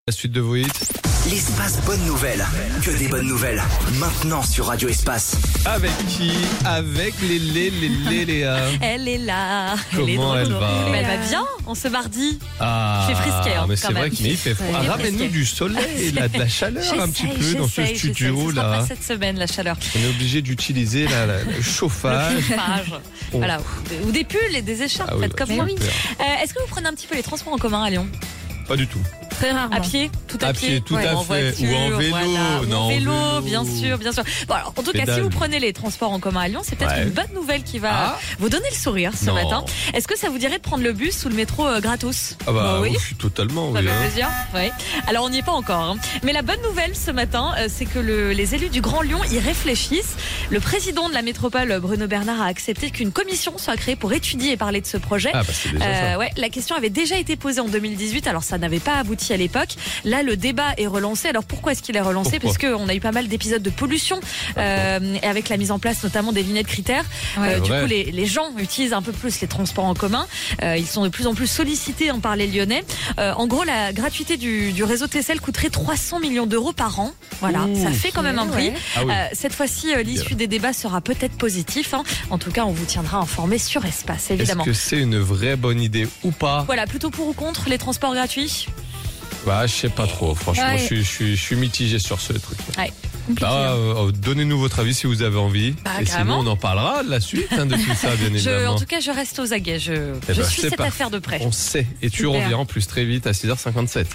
La suite de vos hits. L'espace bonne nouvelle. Que des bonnes nouvelles. Maintenant sur Radio Espace. Avec qui? Avec Léa. Elle est là. Comment elle va? Elle va bien en ce mardi. Ah, Il fait frisquet, hein, mais quand c'est vrai même. qu'il fait froid. Il fait Ramène-nous frisquet. du soleil, de la chaleur un petit peu dans ce studio Ce sera là. pas cette semaine la chaleur. On est obligé d'utiliser le chauffage. Le chauffage. Oh. Voilà. Ou des pulls et des écharpes, Ah oui, faites comme bah, moi. super. Est-ce que vous prenez un petit peu les transports en commun à Lyon? Pas du tout. Très rarement. À pied, tout à À pied, pied, tout à en fait. voiture, Ou en vélo. voilà. Ou Non, en en vélo, vélo. bien sûr, bien sûr. Bon, alors, en tout cas, Pédale. si vous prenez les transports en commun à Lyon, c'est peut-être Ouais. une bonne nouvelle qui va vous donner le sourire ce Non. matin. Est-ce que ça vous dirait de prendre le bus ou le métro gratos? Ah bah oui. oui, totalement. Ça Oui, fait hein. plaisir. Oui. Alors on n'y est pas encore. Hein. Mais la bonne nouvelle ce matin, c'est que les élus du Grand Lyon y réfléchissent. Le président de la métropole, Bruno Bernard, a accepté qu'une commission soit créée pour étudier et parler de ce projet. Ah bah c'est déjà ça. Ouais, la question avait déjà été posée en 2018, alors ça n'avait pas abouti à l'époque. Là, le débat est relancé. Alors pourquoi est-ce qu'il est relancé? Pourquoi Parce qu'on a eu pas mal d'épisodes de pollution, et avec la mise en place notamment des vignettes critères. Ouais, Du vrai. coup, les gens utilisent un peu plus les transports en commun. Ils sont de plus en plus sollicités par les Lyonnais. En gros, la gratuité du réseau TCL coûterait 300 millions d'euros par an. Voilà, Ouh. ça fait quand même un prix. Ouais. Ah oui. Cette fois-ci, l'issue des débats sera peut-être positif. Hein. En tout cas, on vous tiendra informé sur Espace, Est-ce évidemment. que c'est une vraie bonne idée ou pas? Voilà, plutôt pour ou contre les transports gratuits? Bah je sais pas trop. Franchement, Ouais. je suis mitigé sur ce truc. Ouais. Bah, donnez-nous votre avis si vous avez envie. Bah, et carrément. sinon, on en parlera de la suite de tout ça, bien évidemment. En tout cas, je reste aux aguets. Je Eh ben, suis c'est cette parfait. affaire de près. On sait. Et tu Super. reviens en plus très vite à 6h57.